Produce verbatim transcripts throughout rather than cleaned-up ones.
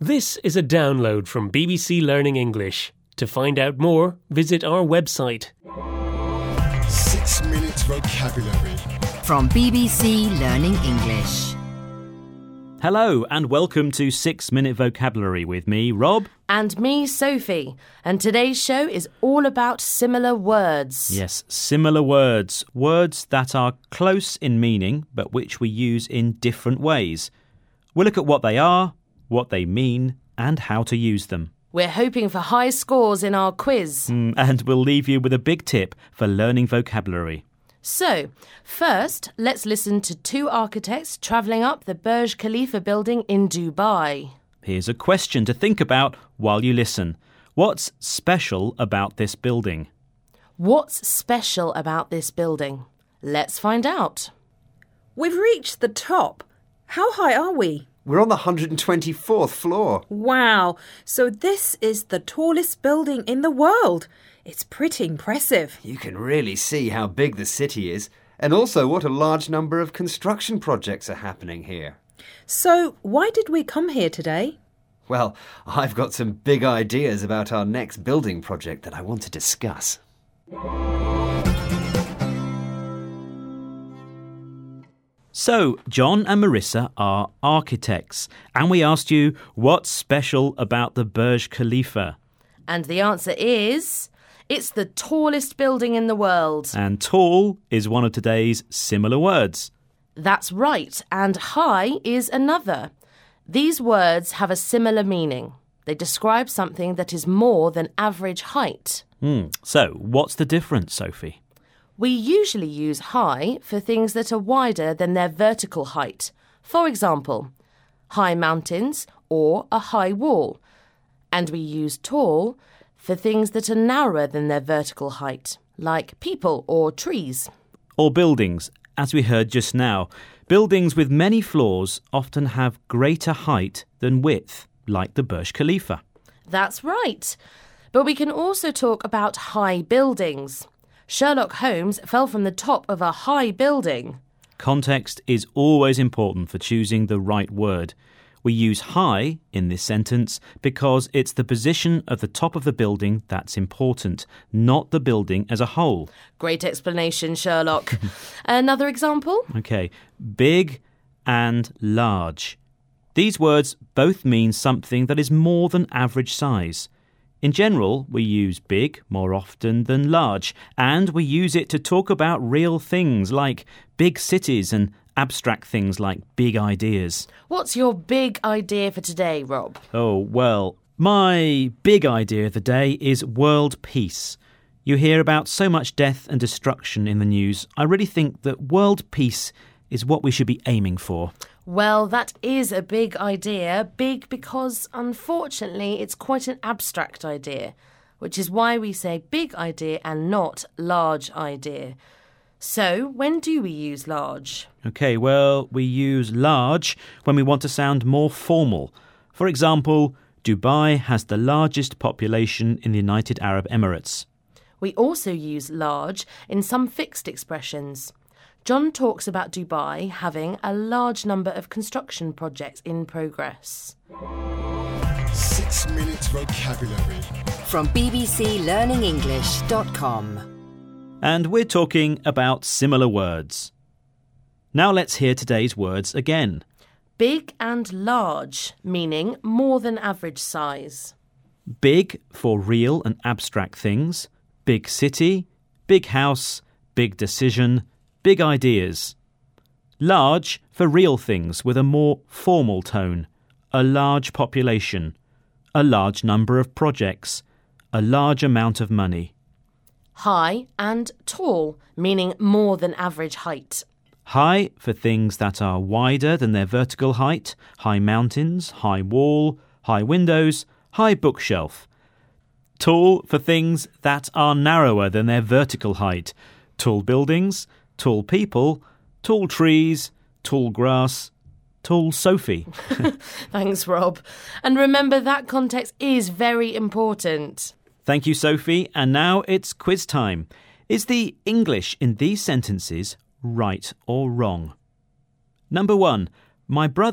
This is a download from B B C Learning English. To find out more, visit our website. Six Minute Vocabulary From B B C Learning English. Hello and welcome to Six Minute Vocabulary with me, Rob. And me, Sophie. And today's show is all about similar words. Yes, similar words. Words that are close in meaning, but which we use in different ways. We'll look at what they are, what they mean, and how to use them. We're hoping for high scores in our quiz. Mm, and we'll leave you with a big tip for learning vocabulary. So, first, let's listen to two architects travelling up the Burj Khalifa building in Dubai. Here's a question to think about while you listen. What's special about this building? What's special about this building? Let's find out. We've reached the top. How high are we? We're on the one hundred twenty-fourth floor. Wow, so this is the tallest building in the world. It's pretty impressive. You can really see how big the city is, and also what a large number of construction projects are happening here. So, why did we come here today? Well, I've got some big ideas about our next building project that I want to discuss. So, John and Marissa are architects, and we asked you, what's special about the Burj Khalifa? And the answer is, it's the tallest building in the world. And tall is one of today's similar words. That's right, and high is another. These words have a similar meaning. They describe something that is more than average height. Mm. So, what's the difference, Sophie? We usually use high for things that are wider than their vertical height. For example, high mountains or a high wall. And we use tall for things that are narrower than their vertical height, like people or trees. Or buildings, as we heard just now. Buildings with many floors often have greater height than width, like the Burj Khalifa. That's right. But we can also talk about high buildings. Sherlock Holmes fell from the top of a high building. Context is always important for choosing the right word. We use high in this sentence because it's the position of the top of the building that's important, not the building as a whole. Great explanation, Sherlock. Another example? Okay, big and large. These words both mean something that is more than average size. In general, we use big more often than large, and we use it to talk about real things like big cities and abstract things like big ideas. What's your big idea for today, Rob? Oh, well, my big idea of the day is world peace. You hear about so much death and destruction in the news. I really think that world peace is what we should be aiming for. Well, that is a big idea. Big because, unfortunately, it's quite an abstract idea, which is why we say big idea and not large idea. So, when do we use large? Okay, well, we use large when we want to sound more formal. For example, Dubai has the largest population in the United Arab Emirates. We also use large in some fixed expressions. John talks about Dubai having a large number of construction projects in progress. Six Minute Vocabulary From b b c learning english dot com. And we're talking about similar words. Now let's hear today's words again. Big and large, meaning more than average size. Big for real and abstract things. Big city, big house, big decision, big ideas. Large for real things with a more formal tone. A large population. A large number of projects. A large amount of money. High and tall, meaning more than average height. High for things that are wider than their vertical height. High mountains, high wall, high windows, high bookshelf. Tall for things that are narrower than their vertical height. Tall buildings, tall people, tall trees, tall grass, tall Sophie. Thanks, Rob. And remember that context is very important. Thank you, Sophie. And now it's quiz time. Is the English in these sentences right or wrong? Number one, my brother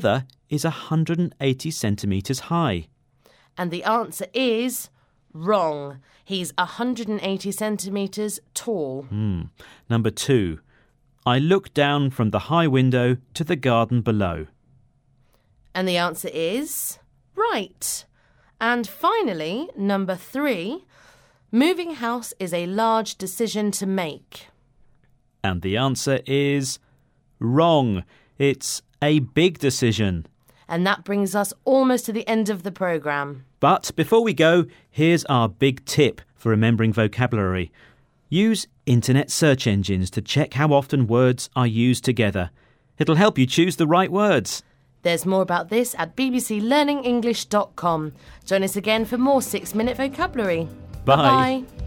is one hundred eighty centimetres high? And the answer is wrong. He's one hundred eighty centimetres tall. Hmm. Number two. I looked down from the high window to the garden below. And the answer is right. And finally, number three. Moving house is a large decision to make. And the answer is wrong. It's a big decision. And that brings us almost to the end of the programme. But before we go, here's our big tip for remembering vocabulary. Use internet search engines to check how often words are used together. It'll help you choose the right words. There's more about this at b b c learning english dot com. Join us again for more six minute vocabulary. Bye. Bye-bye.